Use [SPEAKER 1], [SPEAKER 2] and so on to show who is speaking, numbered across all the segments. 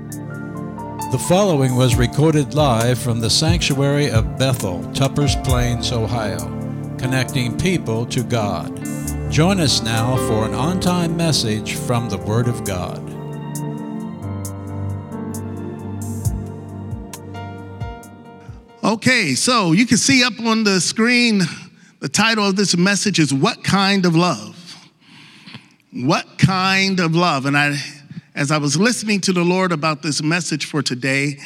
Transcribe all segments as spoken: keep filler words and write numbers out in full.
[SPEAKER 1] The following was recorded live from the Sanctuary of Bethel, Tuppers Plains, Ohio, connecting people to God. Join us now for an on-time message from the Word of God.
[SPEAKER 2] Okay, so you can see up on the screen, the title of this message is What Kind of Love? What Kind of Love? And I, as I was listening to the Lord about this message for today,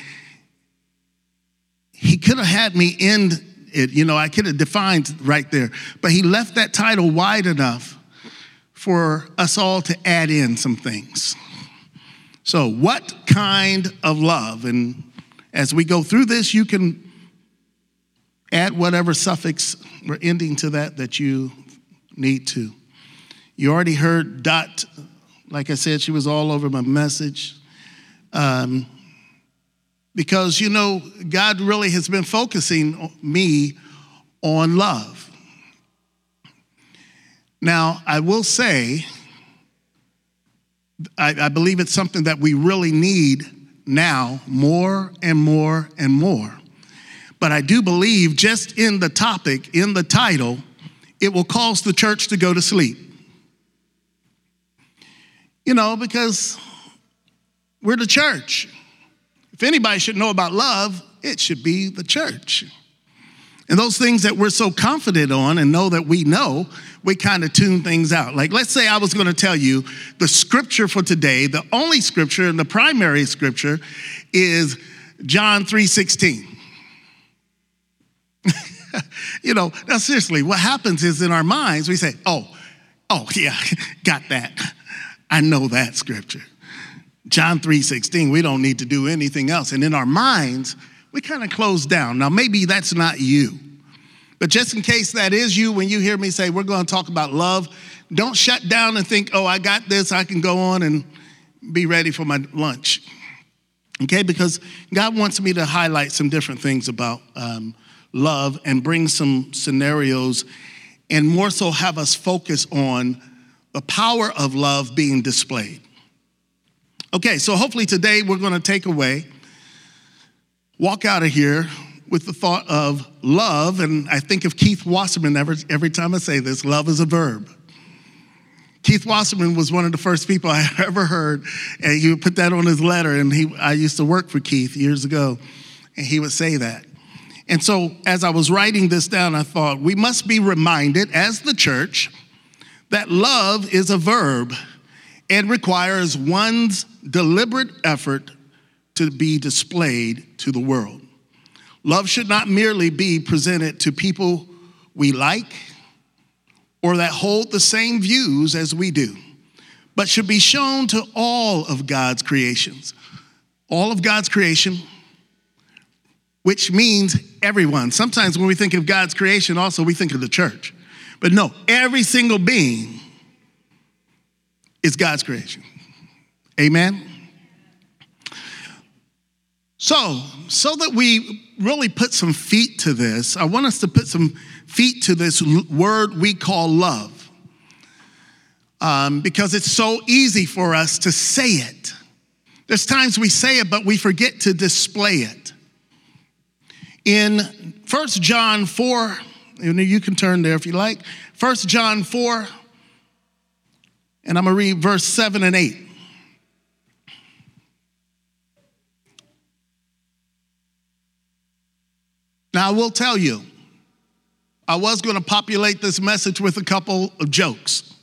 [SPEAKER 2] he could have had me end it, you know, I could have defined right there, but he left that title wide enough for us all to add in some things. So, what kind of love? And as we go through this, you can add whatever suffix or ending to that that you need to. You already heard Dot, like I said, she was all over my message. Um, because, you know, God really has been focusing me on love. Now, I will say, I, I believe it's something that we really need now more and more and more. But I do believe just in the topic, in the title, it will cause the church to go to sleep. You know, because we're the church. If anybody should know about love, it should be the church. And those things that we're so confident on and know that we know, we kind of tune things out. Like, let's say I was going to tell you the scripture for today, the only scripture and the primary scripture is John three sixteen. You know, now seriously, what happens is in our minds, we say, oh, oh yeah, got that. I know that scripture. John three sixteen, we don't need to do anything else. And in our minds, we kind of close down. Now, maybe that's not you. But just in case that is you, when you hear me say, we're going to talk about love, don't shut down and think, oh, I got this. I can go on and be ready for my lunch. Okay, because God wants me to highlight some different things about um, love and bring some scenarios and more so have us focus on the power of love being displayed. Okay, so hopefully today we're going to take away, walk out of here with the thought of love, and I think of Keith Wasserman every, every time I say this, love is a verb. Keith Wasserman was one of the first people I ever heard, and he would put that on his letter, and he, I used to work for Keith years ago, and he would say that. And so as I was writing this down, I thought we must be reminded as the church that love is a verb and requires one's deliberate effort to be displayed to the world. Love should not merely be presented to people we like or that hold the same views as we do, but should be shown to all of God's creations. All of God's creation, which means everyone. Sometimes when we think of God's creation, also we think of the church. But no, every single being is God's creation. Amen? So, so that we really put some feet to this, I want us to put some feet to this word we call love. Um, because it's so easy for us to say it. There's times we say it, but we forget to display it. In First John four, you can turn there if you like. First John four, and I'm going to read verse seven and eight. Now, I will tell you, I was going to populate this message with a couple of jokes.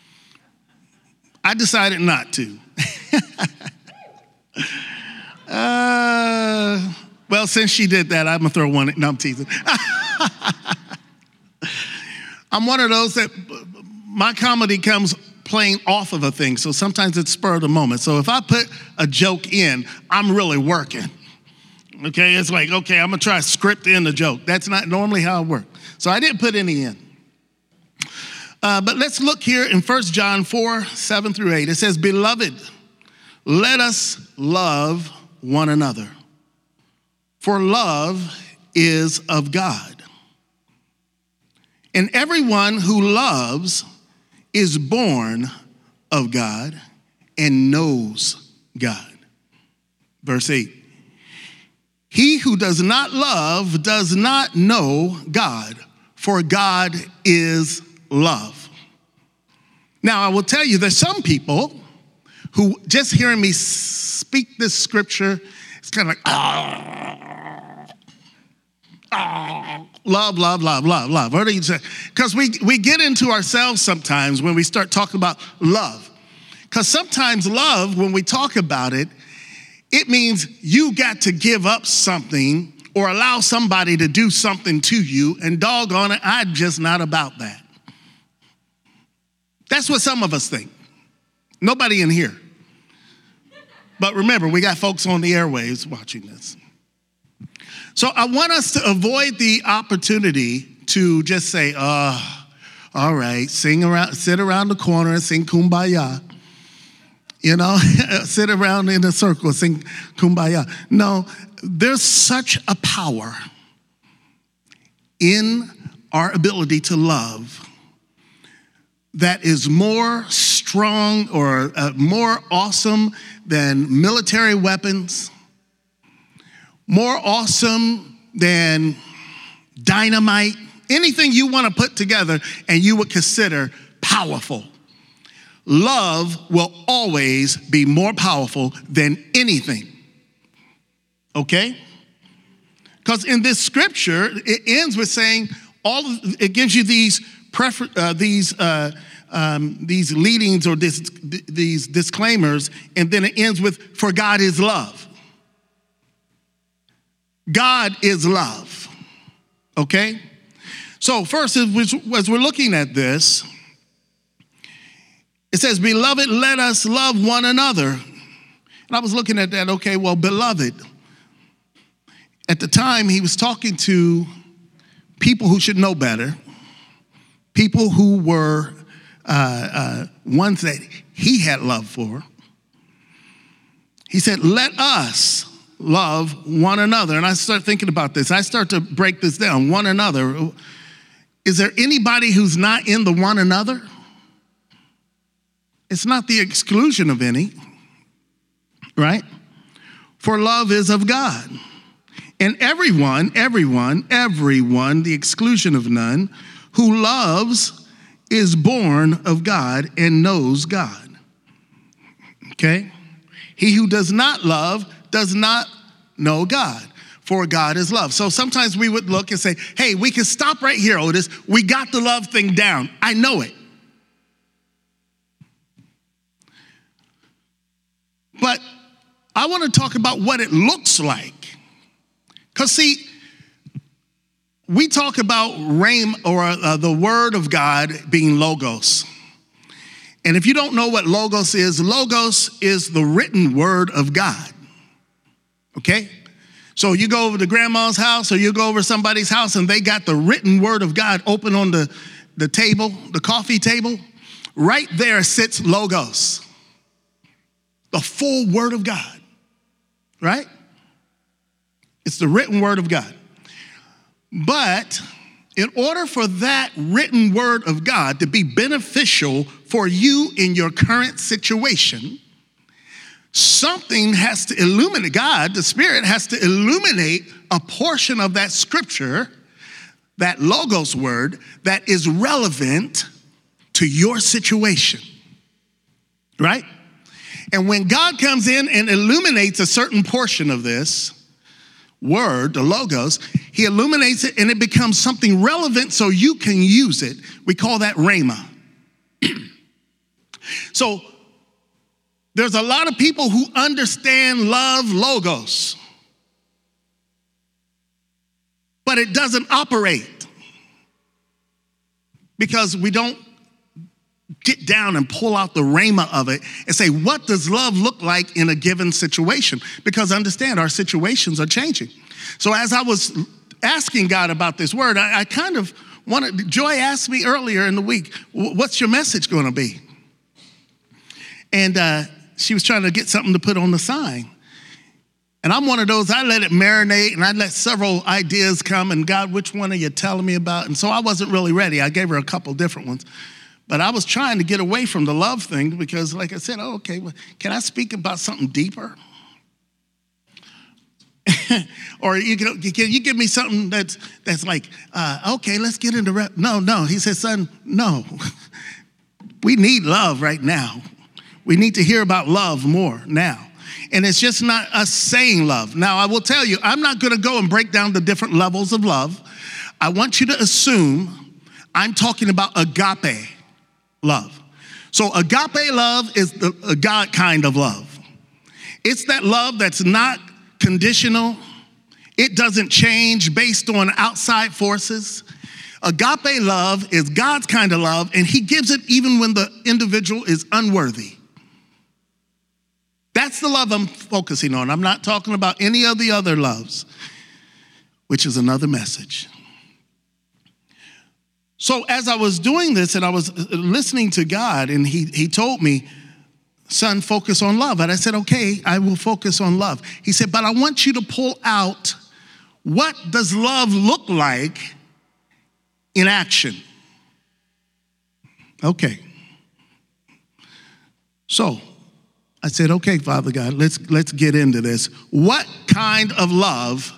[SPEAKER 2] I decided not to. uh, well, since she did that, I'm going to throw one. No, I'm teasing. I'm one of those that my comedy comes playing off of a thing, so sometimes it's spur of the moment. So if I put a joke in, I'm really working. Okay, it's like, okay, I'm going to try to script in the joke. That's not normally how it works. So I didn't put any in. Uh, but let's look here in First John four, seven through eight. It says, "Beloved, let us love one another, for love is of God. And everyone who loves is born of God and knows God. Verse eight. He who does not love does not know God, for God is love. Now, I will tell you, there's some people who just hearing me speak this scripture, it's kind of like, ah, ah, love, love, love, love, love. What do you say? Because we, we get into ourselves sometimes when we start talking about love. Because sometimes love, when we talk about it, it means you got to give up something or allow somebody to do something to you, and doggone it, I'm just not about that. That's what some of us think. Nobody in here. But remember, we got folks on the airwaves watching this. So I want us to avoid the opportunity to just say, oh, all right, sing around, sit around the corner and sing Kumbaya. You know, sit around in a circle, sing Kumbaya. No, there's such a power in our ability to love that is more strong or uh, more awesome than military weapons, more awesome than dynamite, anything you want to put together and you would consider powerful. Love will always be more powerful than anything. Okay? Because in this scripture, it ends with saying, all of, it gives you these prefer, uh, these uh, um, these leadings or this, th- these disclaimers, and then it ends with, for God is love. God is love. Okay? So first, as we're looking at this, it says, beloved, let us love one another. And I was looking at that, okay, well, beloved. At the time, he was talking to people who should know better, people who were uh, uh, ones that he had love for. He said, let us love one another. And I start thinking about this. I start to break this down, one another. Is there anybody who's not in the one another? It's not the exclusion of any, right? For love is of God. And everyone, everyone, everyone, the exclusion of none, who loves is born of God and knows God. Okay? He who does not love does not know God, for God is love. So sometimes we would look and say, hey, we can stop right here, Otis. We got the love thing down. I know it. But I want to talk about what it looks like. Because, see, we talk about rhema, or uh, the word of God being logos. And if you don't know what logos is, logos is the written word of God. Okay? So you go over to grandma's house or you go over somebody's house and they got the written word of God open on the, the table, the coffee table. Right there sits logos. The full word of God, right? It's the written word of God. But in order for that written word of God to be beneficial for you in your current situation, something has to illuminate, God, the Spirit has to illuminate a portion of that scripture, that logos word, that is relevant to your situation, right? And when God comes in and illuminates a certain portion of this word, the logos, he illuminates it and it becomes something relevant so you can use it. We call that rhema. So there's a lot of people who understand love logos, but it doesn't operate because we don't get down and pull out the rhema of it and say, what does love look like in a given situation? Because understand, our situations are changing. So as I was asking God about this word, I, I kind of wanted, Joy asked me earlier in the week, what's your message going to be? And uh, she was trying to get something to put on the sign. And I'm one of those, I let it marinate and I let several ideas come and God, which one are you telling me about? And so I wasn't really ready. I gave her a couple different ones. But I was trying to get away from the love thing because, like I said, oh, okay, well, can I speak about something deeper? or you, can, you, can, you give me something that's, that's like, uh, okay, let's get into rep. No, no. He said, son, no. We need love right now. We need to hear about love more now. And it's just not us saying love. Now, I will tell you, I'm not going to go and break down the different levels of love. I want you to assume I'm talking about agape love. So agape love is the a God kind of love. It's that love that's not conditional. It doesn't change based on outside forces. Agape love is God's kind of love, and he gives it even when the individual is unworthy. That's the love I'm focusing on. I'm not talking about any of the other loves, which is another message. So as I was doing this and I was listening to God, and he, he told me, son, focus on love. And I said, okay, I will focus on love. He said, but I want you to pull out, what does love look like in action? Okay. So I said, okay, Father God, let's let's get into this. What kind of love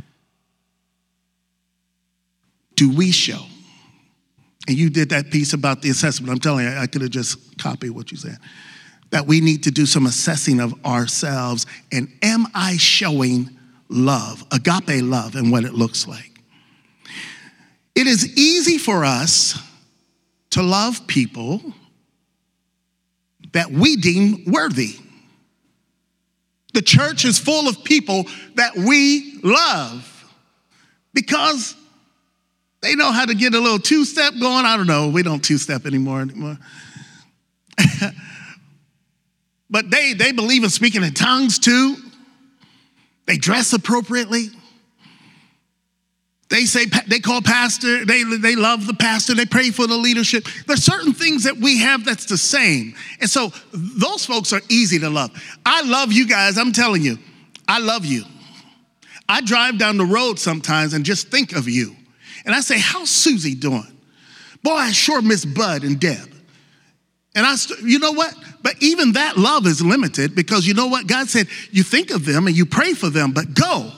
[SPEAKER 2] do we show? And you did that piece about the assessment. I'm telling you, I could have just copied what you said. That we need to do some assessing of ourselves. And am I showing love, agape love, and what it looks like? It is easy for us to love people that we deem worthy. The church is full of people that we love because they know how to get a little two-step going. I don't know. We don't two-step anymore. anymore. But they, they believe in speaking in tongues too. They dress appropriately. They say, they call pastor, they, they love the pastor, they pray for the leadership. There's certain things that we have that's the same. And so those folks are easy to love. I love you guys, I'm telling you, I love you. I drive down the road sometimes and just think of you. And I say, how's Susie doing? Boy, I sure miss Bud and Deb. And I, you know what? But even that love is limited because you know what? God said, you think of them and you pray for them, but go.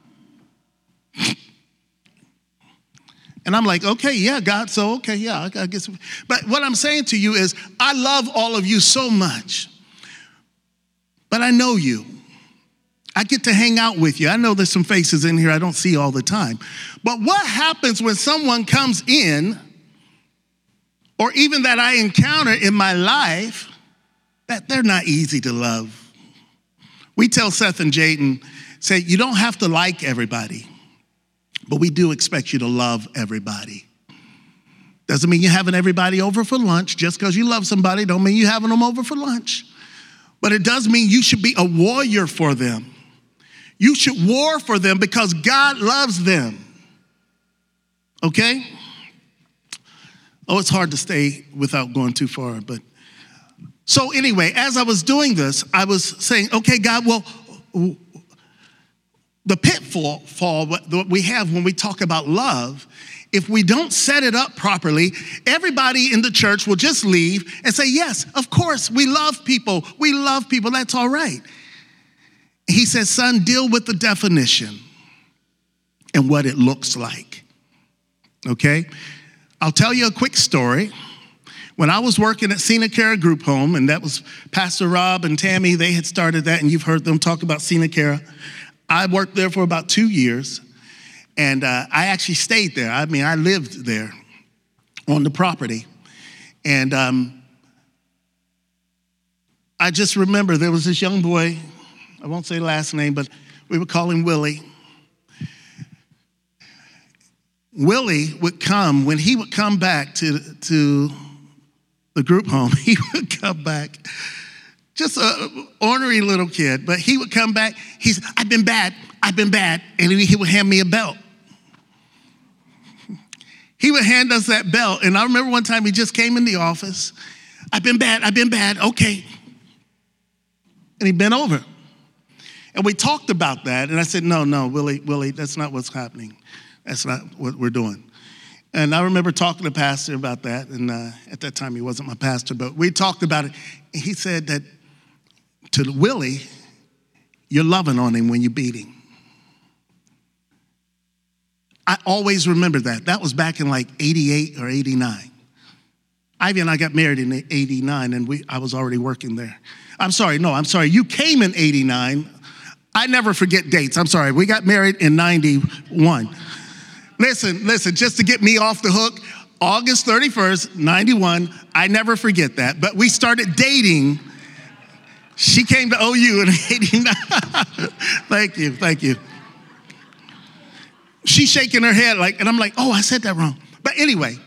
[SPEAKER 2] And I'm like, okay, yeah, God, so okay, yeah, I guess. But what I'm saying to you is, I love all of you so much, but I know you. I get to hang out with you. I know there's some faces in here I don't see all the time. But what happens when someone comes in, or even that I encounter in my life, that they're not easy to love? We tell Seth and Jaden, say, you don't have to like everybody, but we do expect you to love everybody. Doesn't mean you're having everybody over for lunch. Just because you love somebody don't mean you're having them over for lunch. But it does mean you should be a warrior for them. You should war for them because God loves them. Okay? Oh, it's hard to stay without going too far. But so anyway, as I was doing this, I was saying, okay, God, well, the pitfall fall that we have when we talk about love, if we don't set it up properly, everybody in the church will just leave and say, yes, of course, we love people. We love people. That's all right. He says, son, deal with the definition and what it looks like. Okay? I'll tell you a quick story. When I was working at Senecare Group Home, and that was Pastor Rob and Tammy, they had started that, and you've heard them talk about Senecare. I worked there for about two years, and uh, I actually stayed there. I mean, I lived there on the property. And um, I just remember there was this young boy, I won't say last name, but we would call him Willie. Willie would come, when he would come back to, to the group home, he would come back, just an ornery little kid, but he would come back, he's, I've been bad, I've been bad, and he would hand me a belt. He would hand us that belt, and I remember one time he just came in the office, I've been bad, I've been bad, okay. And he bent over. And we talked about that, and I said, no, no, Willie, Willie, that's not what's happening. That's not what we're doing. And I remember talking to Pastor about that, and uh, at that time he wasn't my pastor, but we talked about it. And he said that to Willie, you're loving on him when you beat him. I always remember that. That was back in like eighty-eight or eighty-nine. Ivy and I got married in eighty-nine, and we I was already working there. I'm sorry, no, I'm sorry. You came in eighty-nine. I never forget dates. I'm sorry. We got married in ninety-one. Listen, listen, just to get me off the hook, August thirty-first, ninety-one, I never forget that. But we started dating. She came to O U in eighty-nine. Thank you, thank you. She's shaking her head like, and I'm like, oh, I said that wrong. But anyway,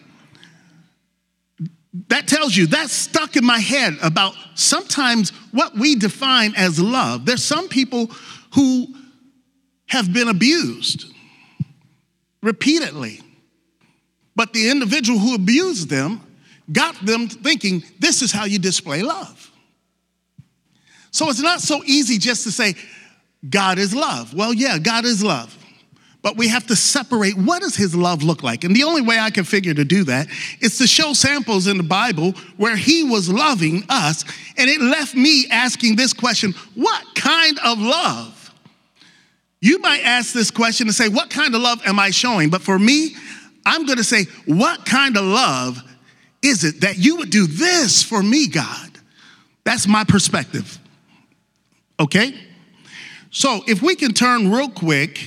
[SPEAKER 2] that tells you, that's stuck in my head about sometimes what we define as love. There's some people who have been abused repeatedly, but the individual who abused them got them thinking, this is how you display love. So it's not so easy just to say, God is love. Well, yeah, God is love. But we have to separate, what does his love look like? And the only way I can figure to do that is to show samples in the Bible where he was loving us. And it left me asking this question, what kind of love? You might ask this question and say, what kind of love am I showing? But for me, I'm going to say, what kind of love is it that you would do this for me, God? That's my perspective. Okay? So if we can turn real quick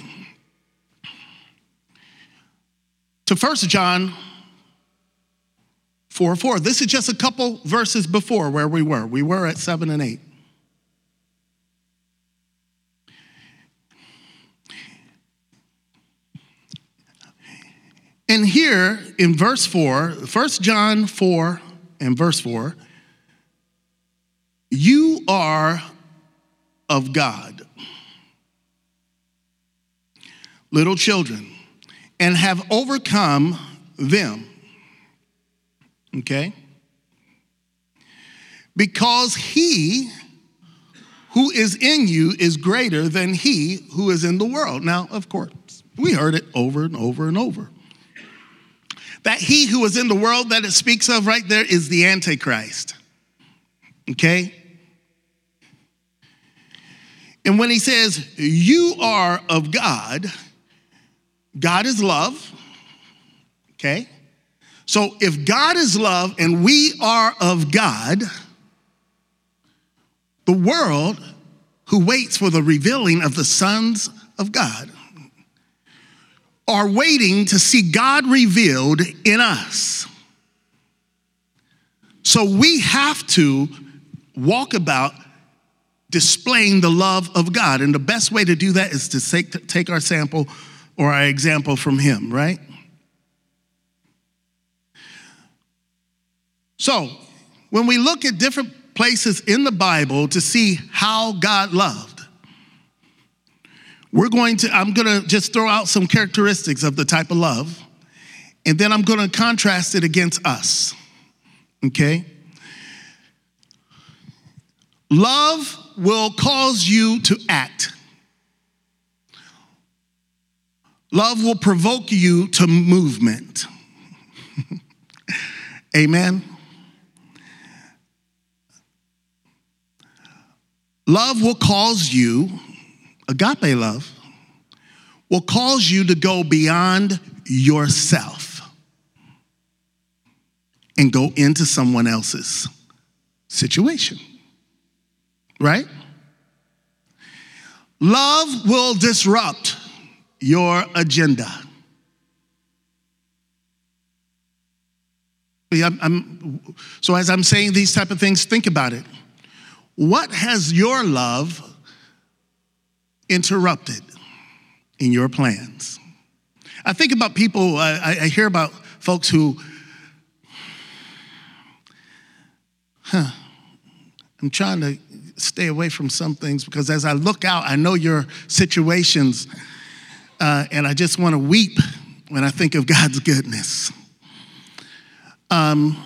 [SPEAKER 2] to First John four four. This is just a couple verses before where we were. We were at seven and eight. And here in verse four, First John four and verse four, you are of God, little children, and have overcome them, okay? Because he who is in you is greater than he who is in the world. Now, of course, we heard it over and over and over. That he who is in the world that it speaks of right there is the Antichrist, okay? And when he says, you are of God, God is love, okay? So if God is love and we are of God, the world who waits for the revealing of the sons of God are waiting to see God revealed in us. So we have to walk about displaying the love of God. And the best way to do that is to take, take our sample or our example from him, right? So when we look at different places in the Bible to see how God loved, we're going to, I'm going to just throw out some characteristics of the type of love, and then I'm going to contrast it against us, okay? Love will cause you to act. Love will provoke you to movement. Amen. Love will cause you, agape love, will cause you to go beyond yourself and go into someone else's situation. Right? Love will disrupt your agenda. I'm, I'm, so as I'm saying these type of things, think about it. What has your love interrupted in your plans? I think about people, I, I hear about folks who, huh, I'm trying to stay away from some things because as I look out, I know your situations, uh, and I just want to weep when I think of God's goodness. Um,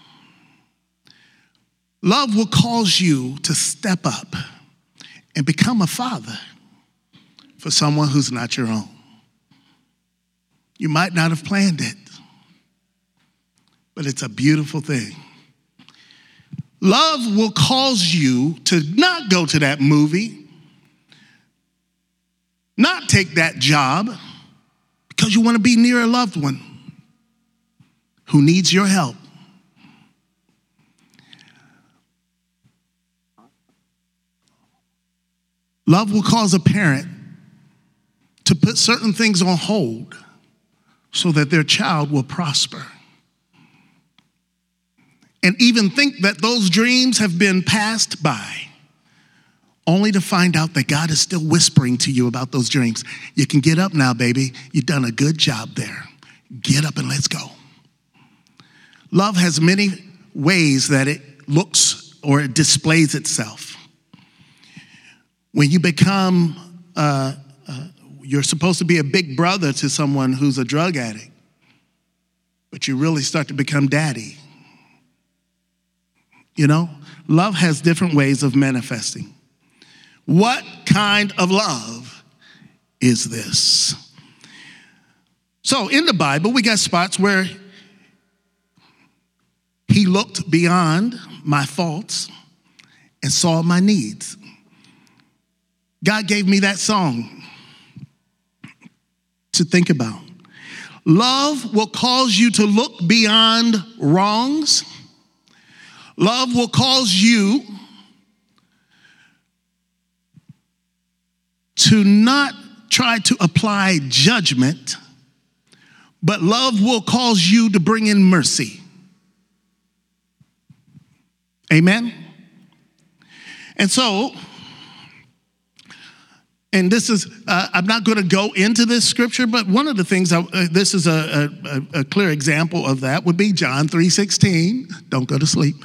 [SPEAKER 2] love will cause you to step up and become a father for someone who's not your own. You might not have planned it, but it's a beautiful thing. Love will cause you to not go to that movie, not take that job, because you want to be near a loved one who needs your help. Love will cause a parent to put certain things on hold so that their child will prosper. And even think that those dreams have been passed by, only to find out that God is still whispering to you about those dreams. You can get up now, baby. You've done a good job there. Get up and let's go. Love has many ways that it looks or it displays itself. When you become, uh, uh, you're supposed to be a big brother to someone who's a drug addict, but you really start to become daddy. You know, love has different ways of manifesting. What kind of love is this? So in the Bible, we got spots where he looked beyond my faults and saw my needs. God gave me that song to think about. Love will cause you to look beyond wrongs. Love will cause you to not try to apply judgment, but love will cause you to bring in mercy. Amen? And so, and this is, uh, I'm not going to go into this scripture, but one of the things, I, uh, this is a, a, a clear example of that would be John three sixteen. Don't go to sleep.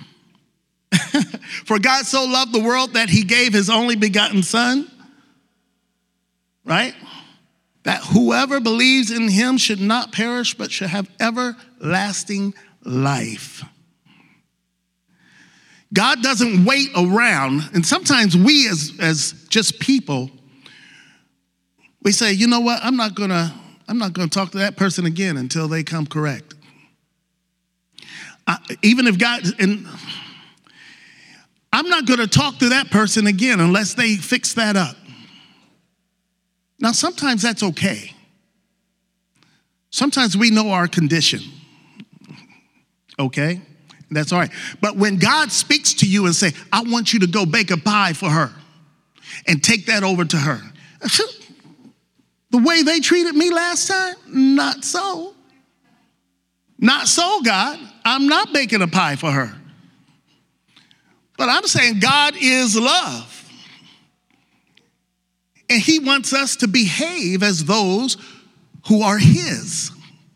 [SPEAKER 2] For God so loved the world that he gave his only begotten son, right? That whoever believes in him should not perish, but should have everlasting life. God doesn't wait around. And sometimes we as, as just people, we say, you know what, I'm not gonna, I'm not gonna talk to that person again until they come correct. I, even if God, and I'm not gonna talk to that person again unless they fix that up. Now, sometimes that's okay. Sometimes we know our condition, okay? That's all right. But when God speaks to you and say, I want you to go bake a pie for her and take that over to her. The way they treated me last time, not so. Not so, God. I'm not baking a pie for her. But I'm saying God is love. And he wants us to behave as those who are his.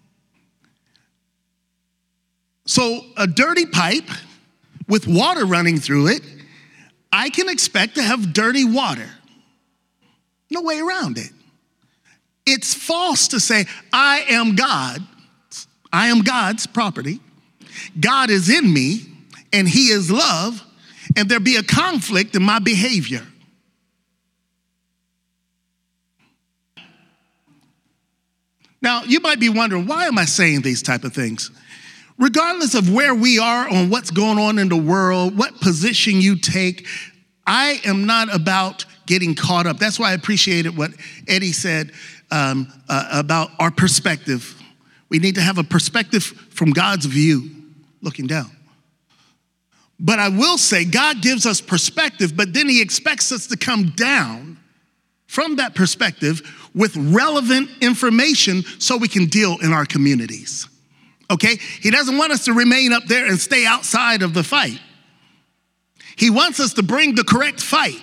[SPEAKER 2] So a dirty pipe with water running through it, I can expect to have dirty water. No way around it. It's false to say, I am God. I am God's property. God is in me, and he is love, and there be a conflict in my behavior. Now, you might be wondering, why am I saying these type of things? Regardless of where we are on what's going on in the world, what position you take, I am not about getting caught up. That's why I appreciated what Eddie said um, uh, about our perspective. We need to have a perspective from God's view, looking down. But I will say, God gives us perspective, but then he expects us to come down from that perspective with relevant information so we can deal in our communities. Okay? He doesn't want us to remain up there and stay outside of the fight. He wants us to bring the correct fight.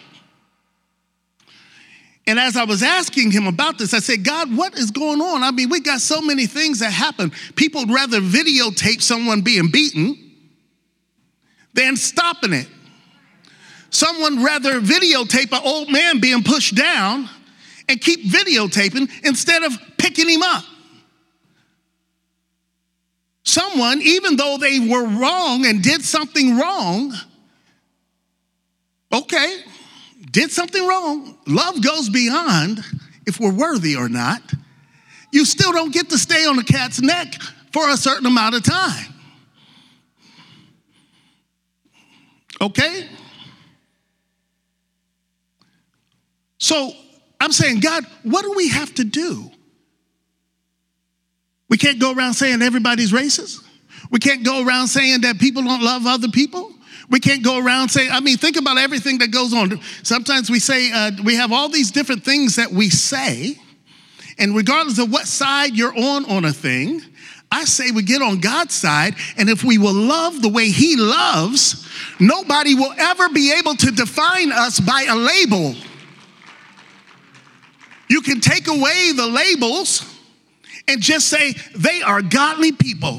[SPEAKER 2] And as I was asking him about this, I said, God, what is going on? I mean, we got so many things that happen. People would rather videotape someone being beaten than stopping it. Someone rather videotape an old man being pushed down and keep videotaping instead of picking him up. Someone, even though they were wrong and did something wrong, okay, did something wrong. Love goes beyond if we're worthy or not. You still don't get to stay on the cat's neck for a certain amount of time. Okay? So I'm saying, God, what do we have to do? We can't go around saying everybody's racist. We can't go around saying that people don't love other people. We can't go around saying, I mean, think about everything that goes on. Sometimes we say, uh, we have all these different things that we say, and regardless of what side you're on on a thing, I say we get on God's side, and if we will love the way he loves, nobody will ever be able to define us by a label. You can take away the labels and just say they are godly people,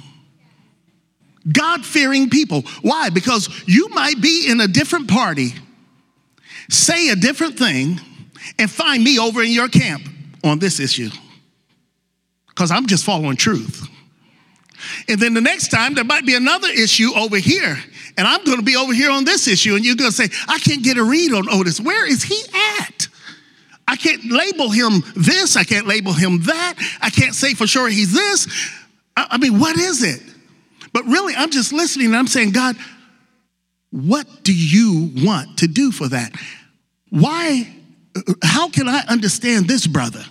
[SPEAKER 2] God-fearing people. Why? Because you might be in a different party, say a different thing, and find me over in your camp on this issue, because I'm just following truth. And then the next time there might be another issue over here, and I'm going to be over here on this issue, and you're going to say, I can't get a read on Otis. Where is he at? I can't label him this. I can't label him that. I can't say for sure he's this. I, I mean, what is it? But really, I'm just listening, and I'm saying, God, what do you want to do for that? Why? How can I understand this brother?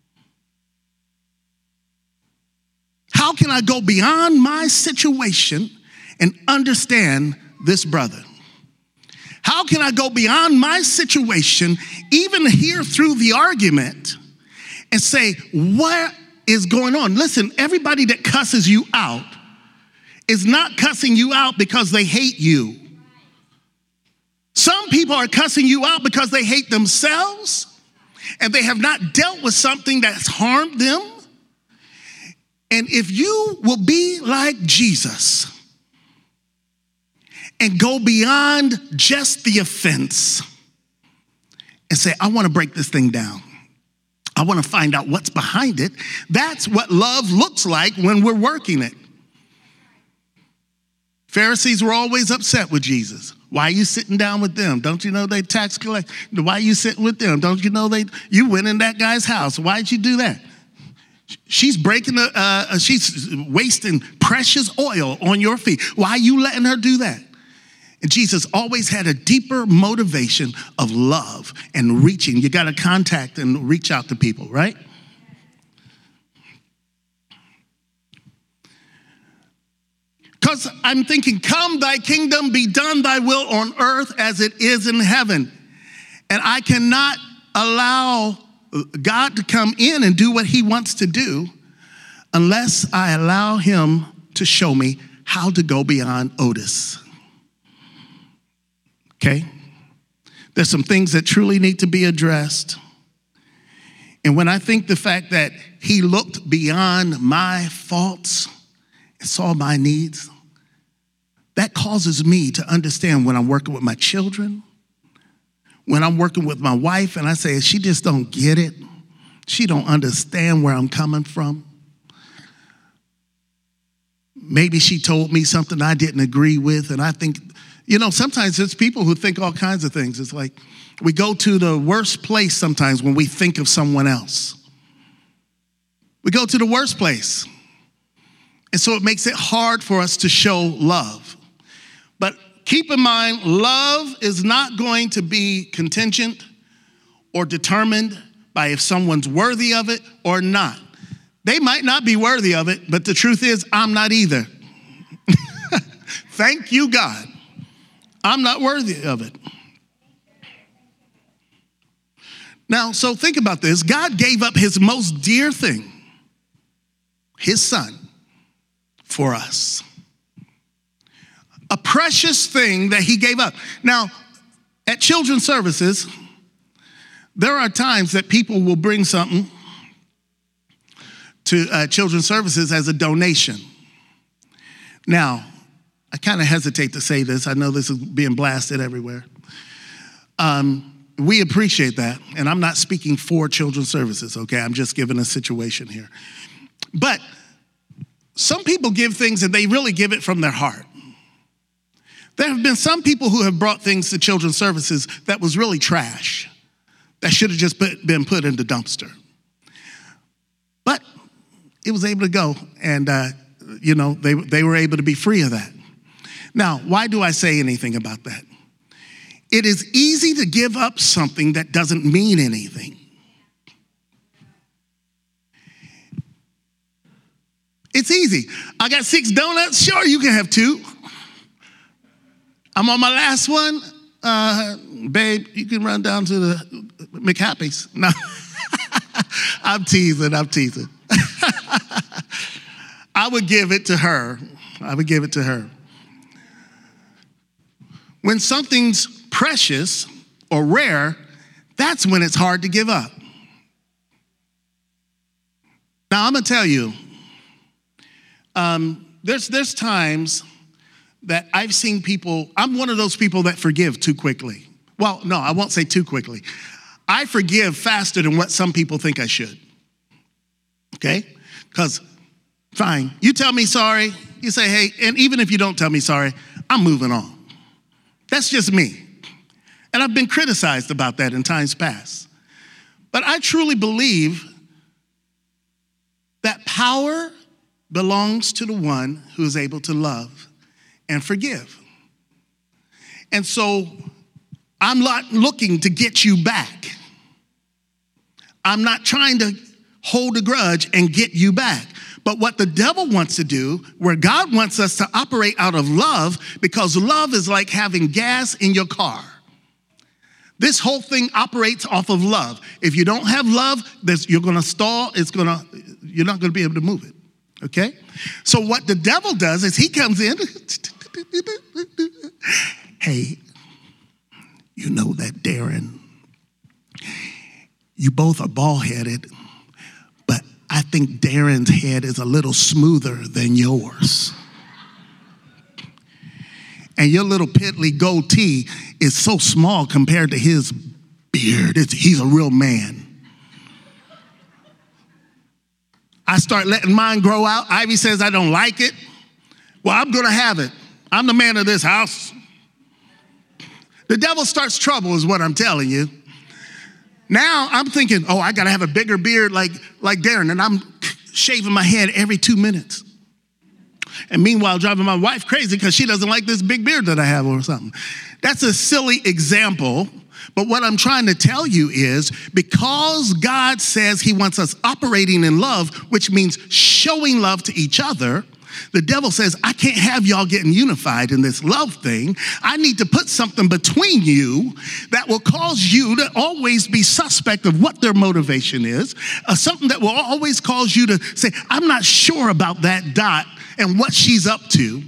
[SPEAKER 2] How can I go beyond my situation and understand this brother? How can I go beyond my situation, even hear through the argument, and say, what is going on? Listen, everybody that cusses you out is not cussing you out because they hate you. Some people are cussing you out because they hate themselves, and they have not dealt with something that's harmed them. And if you will be like Jesus and go beyond just the offense and say, I want to break this thing down. I want to find out what's behind it. That's what love looks like when we're working it. Pharisees were always upset with Jesus. Why are you sitting down with them? Don't you know they tax collect? Why are you sitting with them? Don't you know they, you went in that guy's house. Why'd you do that? She's breaking, the, uh, she's wasting precious oil on your feet. Why are you letting her do that? And Jesus always had a deeper motivation of love and reaching. You got to contact and reach out to people, right? Because I'm thinking, come thy kingdom, be done thy will on earth as it is in heaven. And I cannot allow God to come in and do what he wants to do unless I allow him to show me how to go beyond Otis. Okay? There's some things that truly need to be addressed. And when I think the fact that he looked beyond my faults and saw my needs, that causes me to understand when I'm working with my children, when I'm working with my wife, and I say, she just don't get it. She don't understand where I'm coming from. Maybe she told me something I didn't agree with, and I think, you know, sometimes it's people who think all kinds of things. It's like we go to the worst place sometimes when we think of someone else. We go to the worst place. And so it makes it hard for us to show love. But keep in mind, love is not going to be contingent or determined by if someone's worthy of it or not. They might not be worthy of it, but the truth is, I'm not either. Thank you, God. I'm not worthy of it. Now, so think about this. God gave up his most dear thing, his son, for us. A precious thing that he gave up. Now, at children's services, there are times that people will bring something to uh, children's services as a donation. Now, I kind of hesitate to say this. I know this is being blasted everywhere. Um, we appreciate that, and I'm not speaking for children's services, okay? I'm just giving a situation here. But some people give things and they really give it from their heart. There have been some people who have brought things to children's services that was really trash, that should have just put, been put in the dumpster. But it was able to go, and uh, you know, they, they were able to be free of that. Now, why do I say anything about that? It is easy to give up something that doesn't mean anything. It's easy. I got six donuts. Sure, you can have two. I'm on my last one. Uh, babe, you can run down to the McHappy's. No, I'm teasing, I'm teasing. I would give it to her. I would give it to her. When something's precious or rare, that's when it's hard to give up. Now, I'm going to tell you, um, there's, there's times that I've seen people, I'm one of those people that forgive too quickly. Well, no, I won't say too quickly. I forgive faster than what some people think I should. Okay? Because, fine, you tell me sorry, you say, hey, and even if you don't tell me sorry, I'm moving on. That's just me. And I've been criticized about that in times past. But I truly believe that power belongs to the one who is able to love and forgive. And so I'm not looking to get you back. I'm not trying to hold a grudge and get you back. But what the devil wants to do, where God wants us to operate out of love, because love is like having gas in your car. This whole thing operates off of love. If you don't have love, you're going to stall. It's going to, you're not going to be able to move it. Okay? So what the devil does is he comes in. Hey, you know that Darren, you both are bald-headed, but I think Darren's head is a little smoother than yours. And your little piddly goatee is so small compared to his beard. It's, he's a real man. I start letting mine grow out. Ivy says I don't like it. Well, I'm going to have it. I'm the man of this house. The devil starts trouble is what I'm telling you. Now I'm thinking, oh, I got to have a bigger beard like, like Darren, and I'm shaving my head every two minutes. And meanwhile, driving my wife crazy because she doesn't like this big beard that I have or something. That's a silly example. But what I'm trying to tell you is because God says he wants us operating in love, which means showing love to each other, the devil says, I can't have y'all getting unified in this love thing. I need to put something between you that will cause you to always be suspect of what their motivation is, uh, something that will always cause you to say, I'm not sure about that Dot and what she's up to.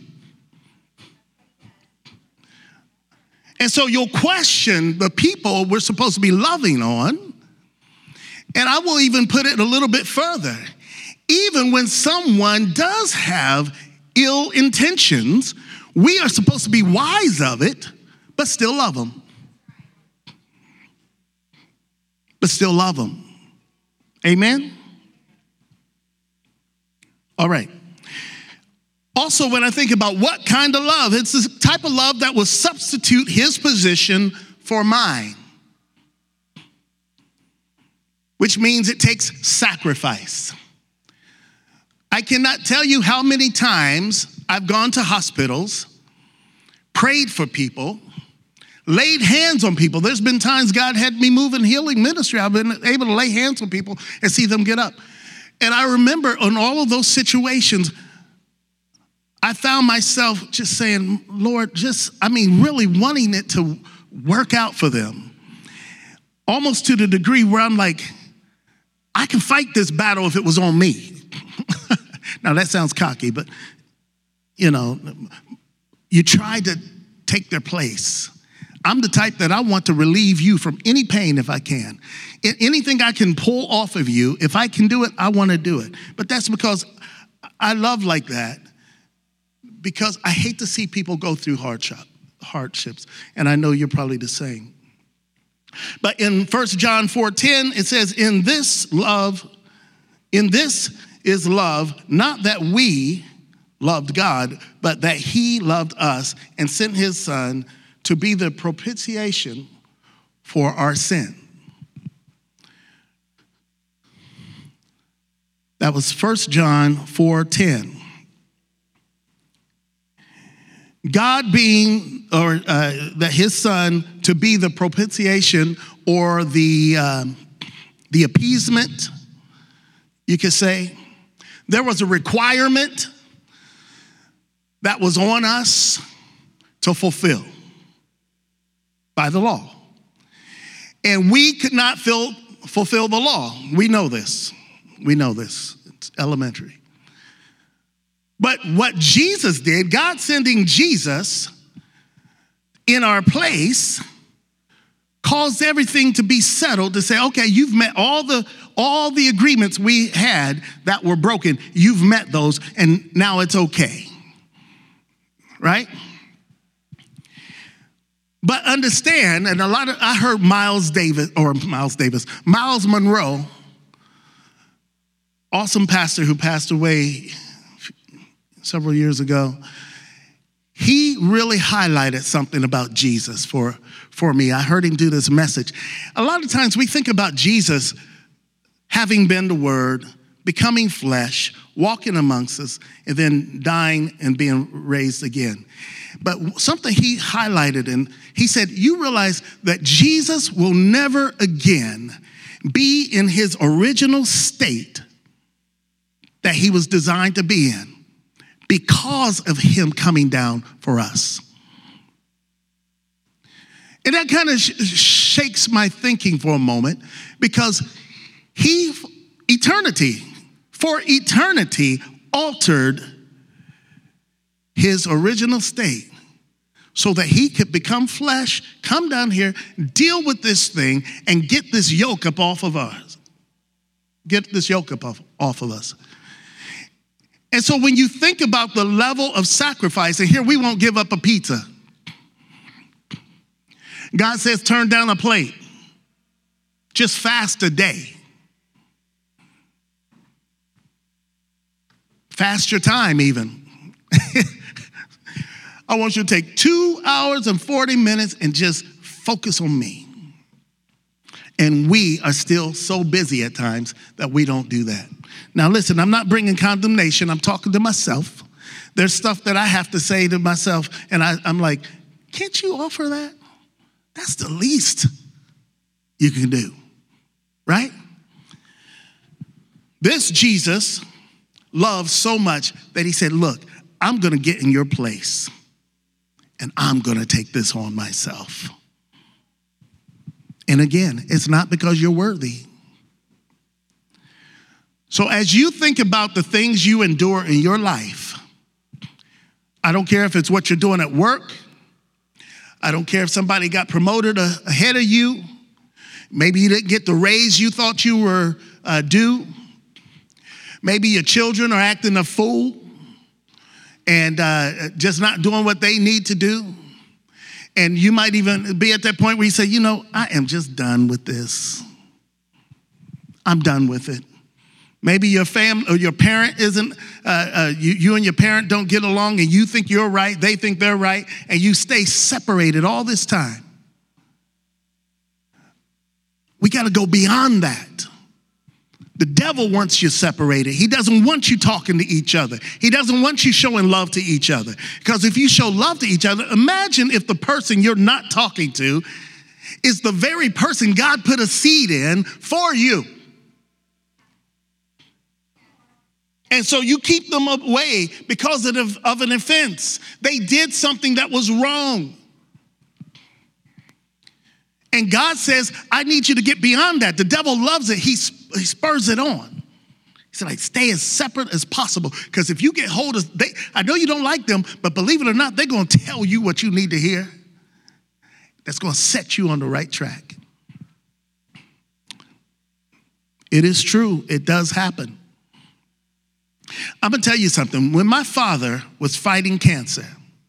[SPEAKER 2] And so you'll question the people we're supposed to be loving on. And I will even put it a little bit further. Even when someone does have ill intentions, we are supposed to be wise of it, but still love them. But still love them. Amen? All right. Also, when I think about what kind of love, it's the type of love that will substitute his position for mine, which means it takes sacrifice. I cannot tell you how many times I've gone to hospitals, prayed for people, laid hands on people. There's been times God had me move in healing ministry. I've been able to lay hands on people and see them get up. And I remember on all of those situations, I found myself just saying, Lord, just, I mean, really wanting it to work out for them. Almost to the degree where I'm like, I can fight this battle if it was on me. Now, that sounds cocky, but, you know, you try to take their place. I'm the type that I want to relieve you from any pain if I can. Anything I can pull off of you, if I can do it, I want to do it. But that's because I love like that, because I hate to see people go through hardship, hardships, and I know you're probably the same. But in First John four ten, it says, in this love, in this is love, not that we loved God, but that he loved us and sent his son to be the propitiation for our sin. That was First John four ten. God being, or uh, that his son to be the propitiation or the, um, the appeasement, you could say. There was a requirement that was on us to fulfill by the law. And we could not fill, fulfill the law. We know this. We know this. It's elementary. But what Jesus did, God sending Jesus in our place, caused everything to be settled to say, okay, you've met all the all the agreements we had that were broken. You've met those, and now it's okay. Right? But understand, and a lot of, I heard Miles Davis, or Miles Davis, Miles Monroe, awesome pastor who passed away several years ago. He really highlighted something about Jesus for, for me. I heard him do this message. A lot of times we think about Jesus having been the Word, becoming flesh, walking amongst us, and then dying and being raised again. But something he highlighted, and he said, you realize that Jesus will never again be in his original state that he was designed to be in because of him coming down for us. And that kind of sh- shakes my thinking for a moment, because he, eternity, for eternity, altered his original state so that he could become flesh, come down here, deal with this thing, and get this yoke up off of us. Get this yoke up off, off of us. And so when you think about the level of sacrifice, and here we won't give up a pizza. God says, turn down a plate. Just fast a day. Fast your time even. I want you to take two hours and forty minutes and just focus on me. And we are still so busy at times that we don't do that. Now listen, I'm not bringing condemnation. I'm talking to myself. There's stuff that I have to say to myself, and I, I'm like, can't you offer that? That's the least you can do, right? This Jesus loves so much that he said, look, I'm going to get in your place, and I'm going to take this on myself. And again, it's not because you're worthy. So as you think about the things you endure in your life, I don't care if it's what you're doing at work. I don't care if somebody got promoted ahead of you. Maybe you didn't get the raise you thought you were uh, due. Maybe your children are acting a fool and uh, just not doing what they need to do. And you might even be at that point where you say, you know, I am just done with this. I'm done with it. Maybe your family or your parent isn't, uh, uh, you, you and your parent don't get along, and you think you're right, they think they're right, and you stay separated all this time. We got to go beyond that. The devil wants you separated. He doesn't want you talking to each other. He doesn't want you showing love to each other. Because if you show love to each other, imagine if the person you're not talking to is the very person God put a seed in for you. And so you keep them away because of, of an offense. They did something that was wrong. And God says, I need you to get beyond that. The devil loves it. He, he spurs it on. He said, like, stay as separate as possible. Because if you get hold of, they, I know you don't like them, but believe it or not, they're going to tell you what you need to hear. That's going to set you on the right track. It is true. It does happen. I'm going to tell you something. When my father was fighting cancer,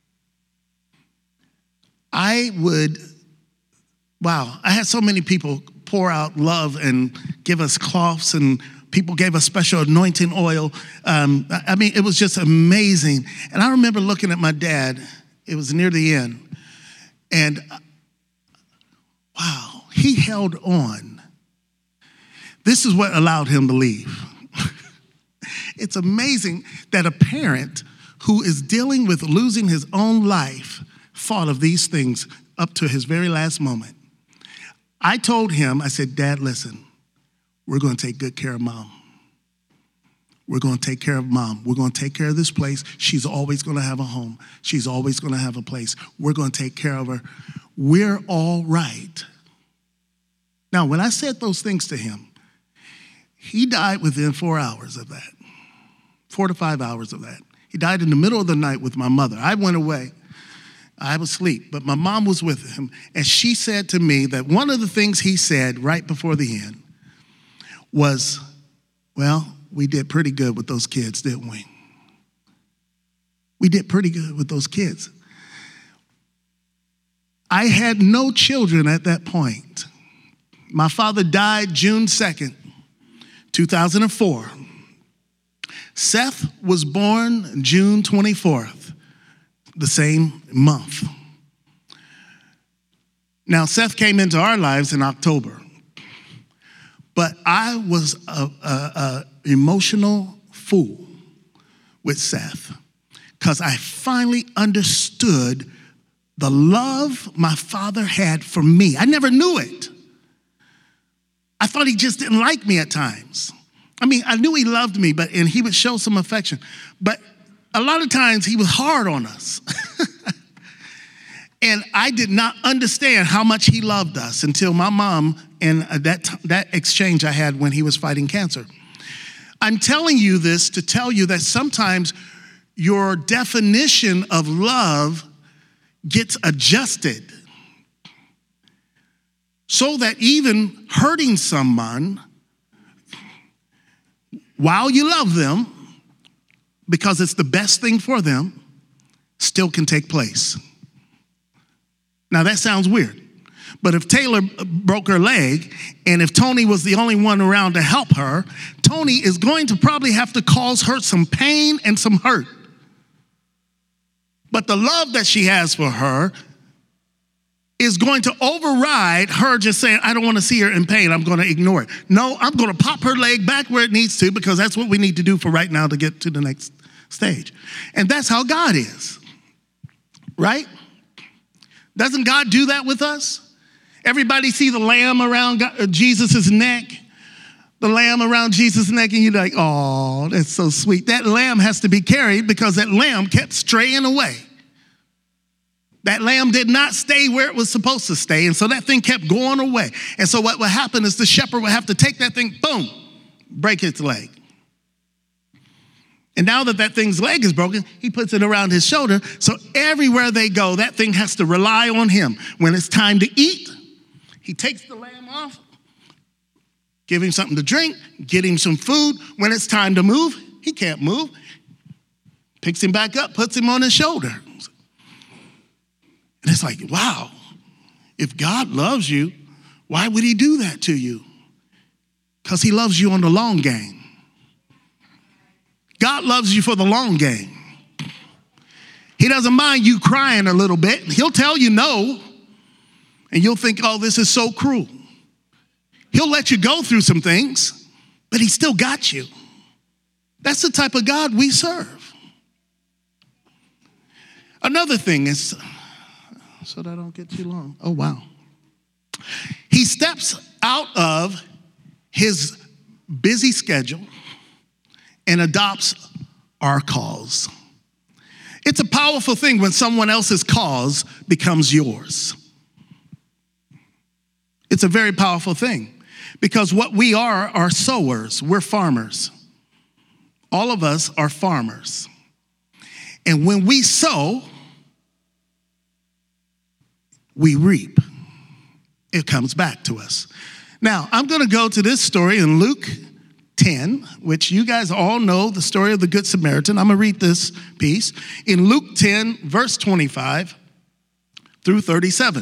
[SPEAKER 2] I would, wow, I had so many people pour out love and give us cloths, and people gave us special anointing oil. Um, I mean, it was just amazing. And I remember looking at my dad. It was near the end. And wow, he held on. This is what allowed him to leave. It's amazing that a parent who is dealing with losing his own life thought of these things up to his very last moment. I told him, I said, Dad, listen, we're going to take good care of Mom. We're going to take care of mom. We're going to take care of this place. She's always going to have a home. She's always going to have a place. We're going to take care of her. We're all right. Now, when I said those things to him, he died within four hours of that, four to five hours of that. He died in the middle of the night with my mother. I went away. I was asleep, but my mom was with him, and she said to me that one of the things he said right before the end was, well, we did pretty good with those kids, didn't we? We did pretty good with those kids. I had no children at that point. My father died June second, two thousand four. Seth was born June twenty-fourth, the same month. Now, Seth came into our lives in October, but I was a, a, a emotional fool with Seth because I finally understood the love my father had for me. I never knew it. I thought he just didn't like me at times. I mean, I knew he loved me, but and he would show some affection. But a lot of times he was hard on us. And I did not understand how much he loved us until my mom and that, that exchange I had when he was fighting cancer. I'm telling you this to tell you that sometimes your definition of love gets adjusted so that even hurting someone while you love them, because it's the best thing for them, still can take place. Now that sounds weird, but if Taylor broke her leg and if Tony was the only one around to help her, Tony is going to probably have to cause her some pain and some hurt. But the love that she has for her is going to override her just saying, I don't want to see her in pain, I'm going to ignore it. No, I'm going to pop her leg back where it needs to because that's what we need to do for right now to get to the next stage. And that's how God is, right? Doesn't God do that with us? Everybody see the lamb around God, Jesus' neck? The lamb around Jesus' neck, and you're like, oh, that's so sweet. That lamb has to be carried because that lamb kept straying away. That lamb did not stay where it was supposed to stay, and so that thing kept going away. And so what would happen is the shepherd would have to take that thing, boom, break its leg. And now that that thing's leg is broken, he puts it around his shoulder, so everywhere they go, that thing has to rely on him. When it's time to eat, he takes the lamb off, give him something to drink, get him some food. When it's time to move, he can't move. Picks him back up, puts him on his shoulder. And it's like, wow, if God loves you, why would he do that to you? Because he loves you on the long game. God loves you for the long game. He doesn't mind you crying a little bit. He'll tell you no, and you'll think, oh, this is so cruel. He'll let you go through some things, but he still got you. That's the type of God we serve. Another thing is, so that I don't get too long. Oh, wow. He steps out of his busy schedule and adopts our cause. It's a powerful thing when someone else's cause becomes yours. It's a very powerful thing because what we are are sowers. We're farmers. All of us are farmers. And when we sow, we reap. It comes back to us. Now, I'm going to go to this story in Luke ten, which you guys all know, the story of the Good Samaritan. I'm going to read this piece in Luke ten, verse twenty-five through thirty-seven.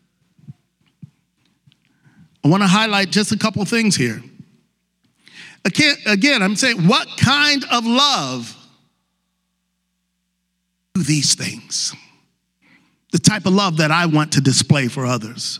[SPEAKER 2] I want to highlight just a couple things here. Again, again, I'm saying, what kind of love do these things? The type of love that I want to display for others.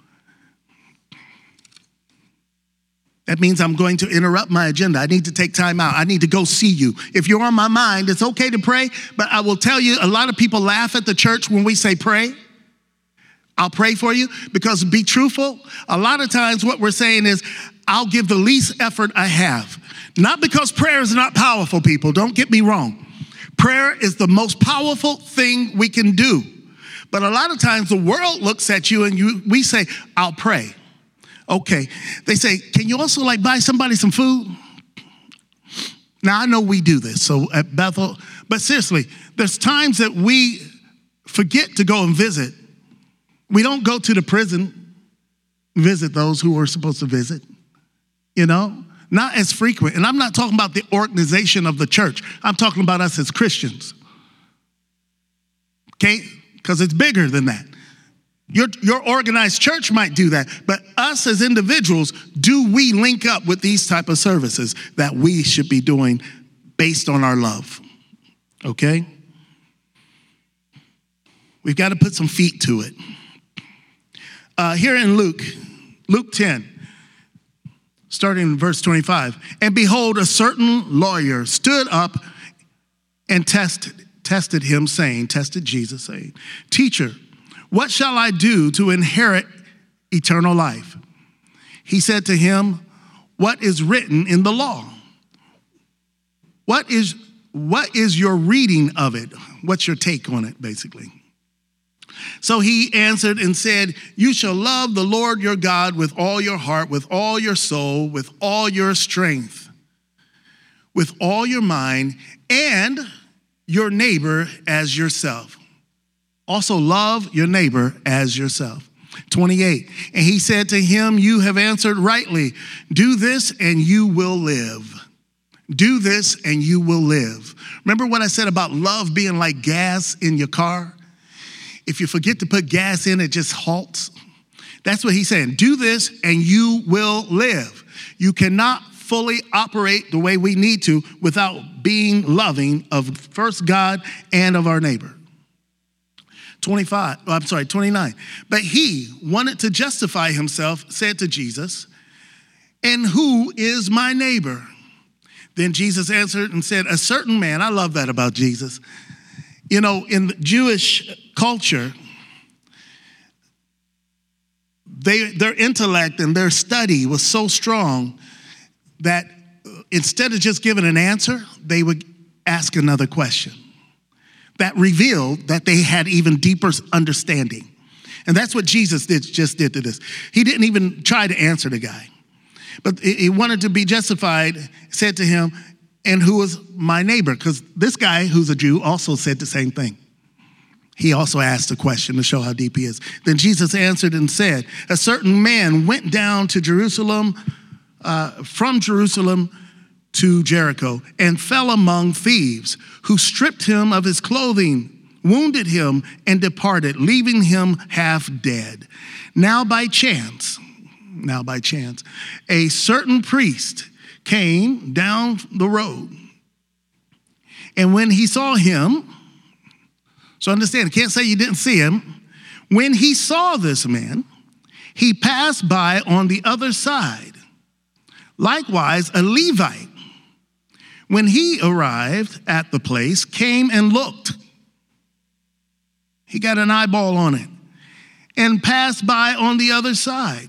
[SPEAKER 2] That means I'm going to interrupt my agenda. I need to take time out. I need to go see you. If you're on my mind, it's okay to pray, but I will tell you, a lot of people laugh at the church when we say pray. I'll pray for you because, be truthful, a lot of times what we're saying is, I'll give the least effort I have. Not because prayer is not powerful, people. Don't get me wrong. Prayer is the most powerful thing we can do. But a lot of times the world looks at you and you, we say, I'll pray. Okay. They say, can you also like buy somebody some food? Now, I know we do this, so at Bethel, but seriously, there's times that we forget to go and visit. We don't go to the prison, visit those who we're supposed to visit, you know, not as frequent. And I'm not talking about the organization of the church. I'm talking about us as Christians, okay, because it's bigger than that. Your, your organized church might do that, but us as individuals, do we link up with these type of services that we should be doing based on our love, okay? We've got to put some feet to it. Uh, here in Luke, Luke ten, starting in verse twenty-five, and behold, a certain lawyer stood up and tested, tested him, saying, tested Jesus, saying, Teacher, what shall I do to inherit eternal life? He said to him, what is written in the law? What is, what is your reading of it? What's your take on it, basically? So he answered and said, you shall love the Lord your God with all your heart, with all your soul, with all your strength, with all your mind, and your neighbor as yourself. Also love your neighbor as yourself. twenty-eight, and he said to him, you have answered rightly. Do this and you will live. Do this and you will live. Remember what I said about love being like gas in your car? If you forget to put gas in, it just halts. That's what he's saying. Do this and you will live. You cannot fully operate the way we need to without being loving of first God and of our neighbor. twenty-five, oh, I'm sorry, twenty-nine. But he wanted to justify himself, said to Jesus, and who is my neighbor? Then Jesus answered and said, a certain man. I love that about Jesus. You know, in the Jewish culture, they, their intellect and their study was so strong that instead of just giving an answer, they would ask another question that revealed that they had even deeper understanding. And that's what Jesus did, just did to this. He didn't even try to answer the guy, but he wanted to be justified, said to him, and who is my neighbor? Because this guy who's a Jew also said the same thing. He also asked a question to show how deep he is. Then Jesus answered and said, a certain man went down to Jerusalem, uh, from Jerusalem to Jericho, and fell among thieves, who stripped him of his clothing, wounded him, and departed, leaving him half dead. Now by chance, now by chance, a certain priest came down the road. And when he saw him, so understand, I can't say you didn't see him. When he saw this man, he passed by on the other side. Likewise, a Levite, when he arrived at the place, came and looked. He got an eyeball on it and passed by on the other side.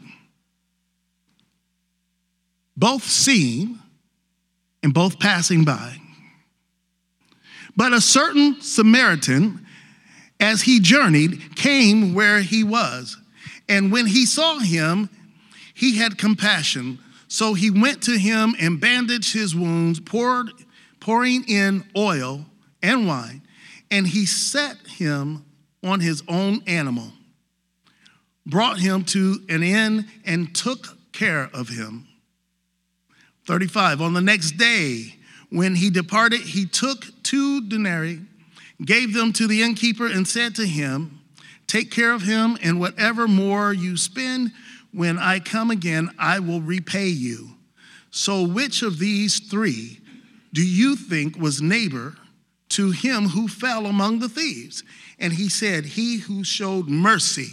[SPEAKER 2] Both seeing and both passing by. But a certain Samaritan, as he journeyed, came where he was. And when he saw him, he had compassion. So he went to him and bandaged his wounds, poured, pouring in oil and wine. And he set him on his own animal, brought him to an inn, and took care of him. thirty-five, on the next day, when he departed, he took two denarii, gave them to the innkeeper, and said to him, take care of him, and whatever more you spend, when I come again, I will repay you. So which of these three do you think was neighbor to him who fell among the thieves? And he said, he who showed mercy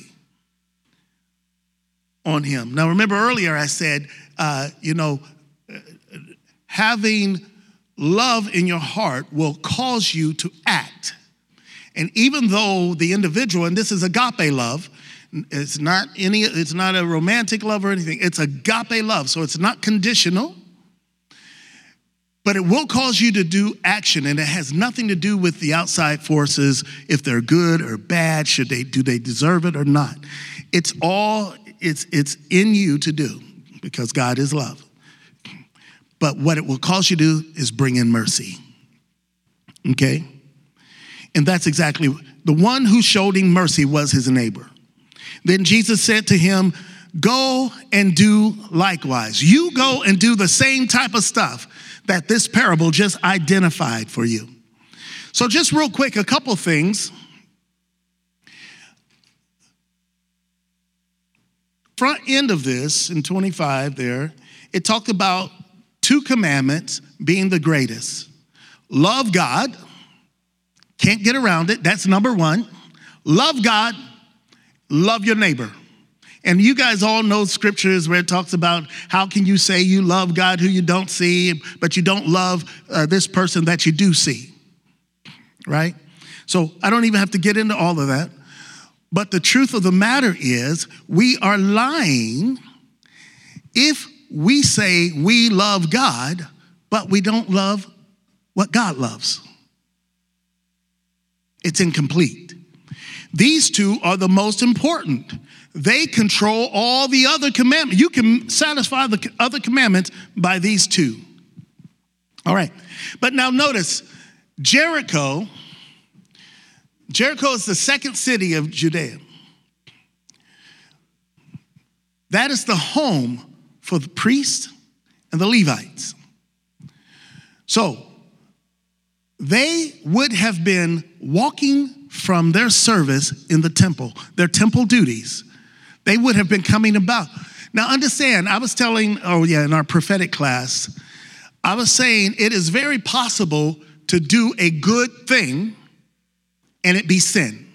[SPEAKER 2] on him. Now remember earlier I said, uh, you know, having love in your heart will cause you to act. And even though the individual, and this is agape love, it's not any, it's not a romantic love or anything, it's agape love, so it's not conditional. But it will cause you to do action, and it has nothing to do with the outside forces, if they're good or bad, should they do they deserve it or not. It's all, it's, it's in you to do, because God is love. But what it will cause you to do is bring in mercy. Okay? And that's exactly, the one who showed him mercy was his neighbor. Then Jesus said to him, go and do likewise. You go and do the same type of stuff that this parable just identified for you. So just real quick, a couple things. Front end of this, in twenty-five there, it talked about two commandments being the greatest. Love God, can't get around it, that's number one. Love God, love your neighbor. And you guys all know scriptures where it talks about how can you say you love God who you don't see, but you don't love uh, this person that you do see, right? So I don't even have to get into all of that. But the truth of the matter is we are lying if we say we love God, but we don't love what God loves. It's incomplete. These two are the most important. They control all the other commandments. You can satisfy the other commandments by these two. All right. But now notice, Jericho, Jericho is the second city of Judea. That is the home for the priests and the Levites. So they would have been walking from their service in the temple, their temple duties. They would have been coming about. Now understand, I was telling, oh yeah, in our prophetic class, I was saying it is very possible to do a good thing and it be sin.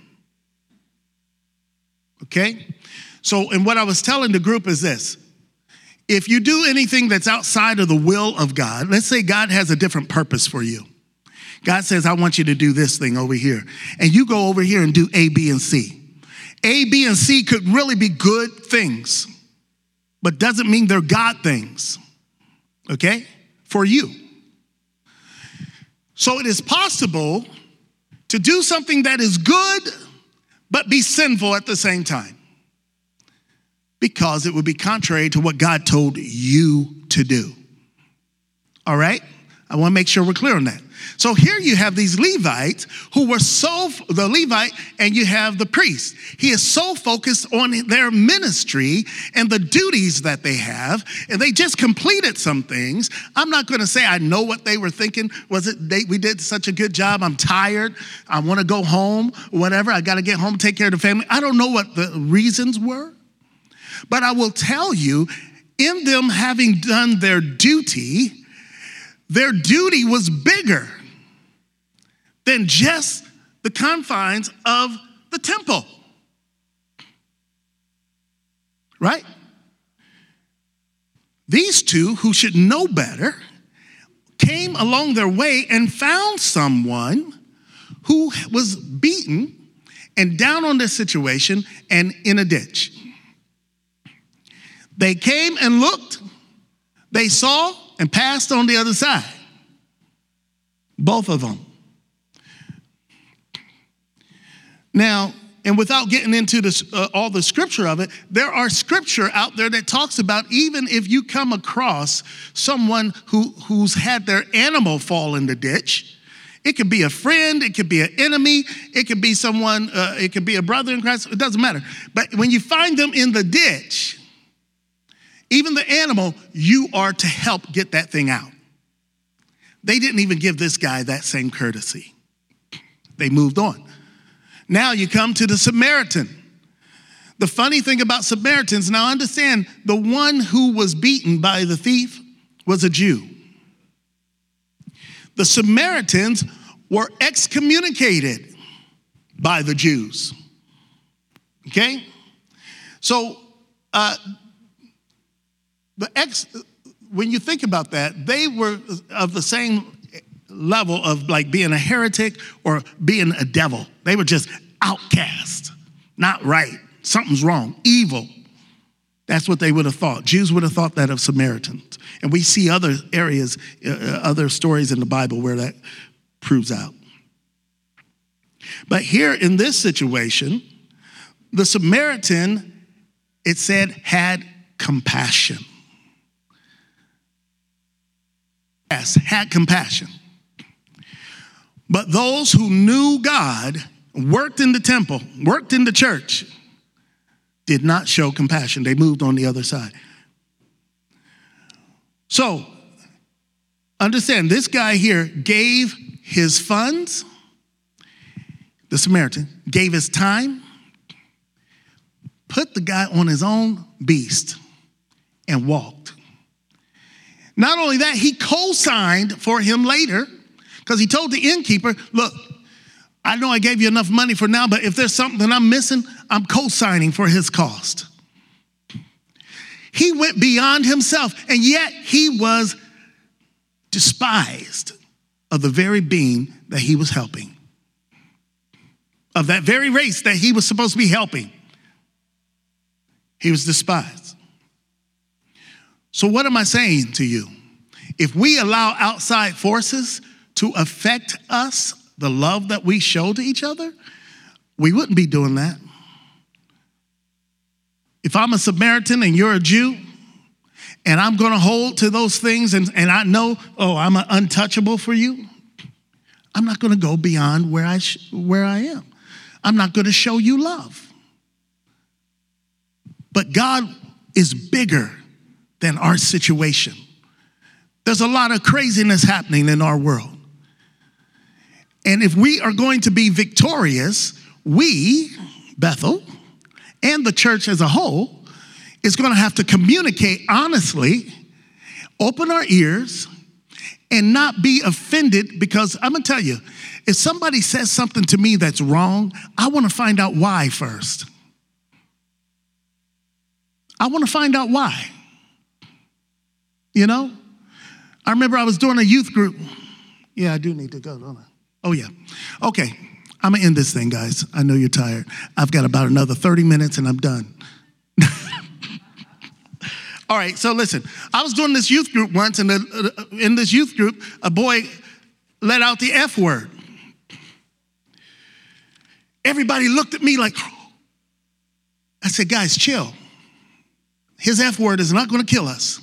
[SPEAKER 2] Okay? So, and what I was telling the group is this. If you do anything that's outside of the will of God, let's say God has a different purpose for you. God says, I want you to do this thing over here. And you go over here and do A, B, and C. A, B, and C could really be good things, but doesn't mean they're God things, okay, for you. So it is possible to do something that is good, but be sinful at the same time, because it would be contrary to what God told you to do. All right? I want to make sure we're clear on that. So here you have these Levites who were so, the Levite, and you have the priest. He is so focused on their ministry and the duties that they have, and they just completed some things. I'm not going to say I know what they were thinking. Was it, they, we did such a good job, I'm tired, I want to go home, whatever, I got to get home, take care of the family. I don't know what the reasons were, but I will tell you, in them having done their duty, their duty was bigger than just the confines of the temple. Right? These two, who should know better, came along their way and found someone who was beaten and down on this situation and in a ditch. They came and looked, they saw, and passed on the other side. Both of them. Now, and without getting into this, uh, all the scripture of it, there are scripture out there that talks about even if you come across someone who, who's had their animal fall in the ditch, it could be a friend, it could be an enemy, it could be someone, uh, it could be a brother in Christ, it doesn't matter. But when you find them in the ditch, even the animal, you are to help get that thing out. They didn't even give this guy that same courtesy. They moved on. Now you come to the Samaritan. The funny thing about Samaritans, now understand, the one who was beaten by the thief was a Jew. The Samaritans were excommunicated by the Jews. Okay? So, uh, the ex, when you think about that, they were of the same level of like being a heretic or being a devil. They were just outcast, not right. Something's wrong, evil. That's what they would have thought. Jews would have thought that of Samaritans. And we see other areas, uh, other stories in the Bible where that proves out. But here in this situation, the Samaritan, it said, had compassion. Yes, had compassion. But those who knew God, worked in the temple, worked in the church, did not show compassion. They moved on the other side. So, understand, this guy here gave his funds, the Samaritan, gave his time, put the guy on his own beast, and walked. Not only that, he co-signed for him later, because he told the innkeeper, look, I know I gave you enough money for now, but if there's something that I'm missing, I'm co-signing for his cost. He went beyond himself, and yet he was despised of the very being that he was helping, of that very race that he was supposed to be helping. He was despised. So what am I saying to you? If we allow outside forces to affect us, the love that we show to each other, we wouldn't be doing that. If I'm a Samaritan and you're a Jew, and I'm going to hold to those things, and, and I know, oh, I'm untouchable for you, I'm not going to go beyond where I sh- where I am. I'm not going to show you love. But God is bigger than our situation. There's a lot of craziness happening in our world. And if we are going to be victorious, we, Bethel, and the church as a whole, is going to have to communicate honestly, open our ears, and not be offended, because I'm going to tell you, if somebody says something to me that's wrong, I want to find out why first. I want to find out why. You know? I remember I was doing a youth group. Yeah, I do need to go, don't I? Oh, yeah. Okay. I'm going to end this thing, guys. I know you're tired. I've got about another thirty minutes and I'm done. All right, so listen. I was doing this youth group once, and in this youth group, a boy let out the F word. Everybody looked at me like, I said, guys, chill. His F word is not going to kill us.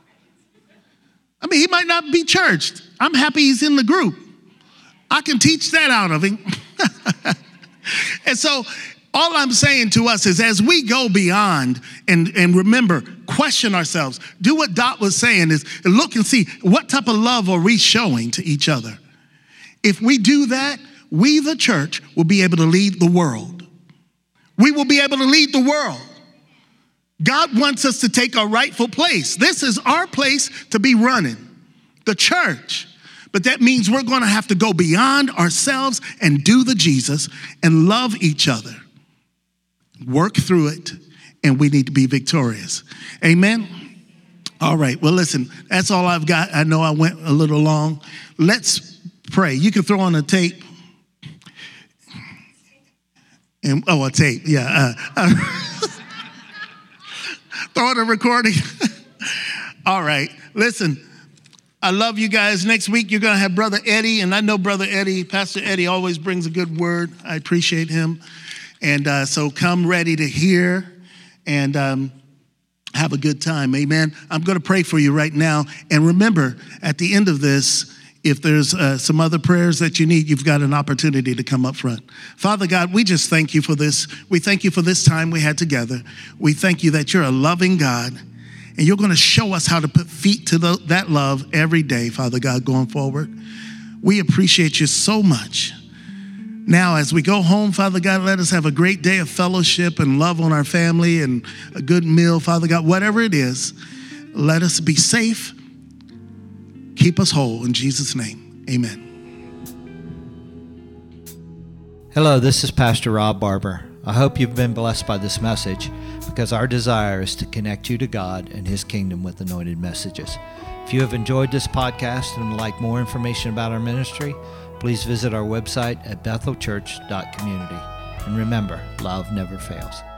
[SPEAKER 2] I mean, he might not be churched. I'm happy he's in the group. I can teach that out of him. And so all I'm saying to us is, as we go beyond and, and remember, question ourselves, do what Dot was saying, is look and see what type of love are we showing to each other. If we do that, we, the church, will be able to lead the world. We will be able to lead the world. God wants us to take our rightful place. This is our place to be running, the church. But that means we're going to have to go beyond ourselves and do the Jesus and love each other. Work through it, and we need to be victorious. Amen? All right. Well, listen, that's all I've got. I know I went a little long. Let's pray. You can throw on a tape. And oh, a tape. Yeah. Uh, uh, throw on a recording. All right. Listen. I love you guys. Next week, you're going to have Brother Eddie, and I know Brother Eddie, Pastor Eddie always brings a good word. I appreciate him. And uh, so come ready to hear and um, have a good time. Amen. I'm going to pray for you right now. And remember, at the end of this, if there's uh, some other prayers that you need, you've got an opportunity to come up front. Father God, we just thank you for this. We thank you for this time we had together. We thank you that you're a loving God. And you're going to show us how to put feet to the, that love every day, Father God, going forward. We appreciate you so much. Now, as we go home, Father God, let us have a great day of fellowship and love on our family and a good meal, Father God, whatever it is. Let us be safe. Keep us whole. In Jesus' name, amen.
[SPEAKER 3] Hello, this is Pastor Rob Barber. I hope you've been blessed by this message, because our desire is to connect you to God and His kingdom with anointed messages. If you have enjoyed this podcast and would like more information about our ministry, please visit our website at bethel church dot community. And remember, love never fails.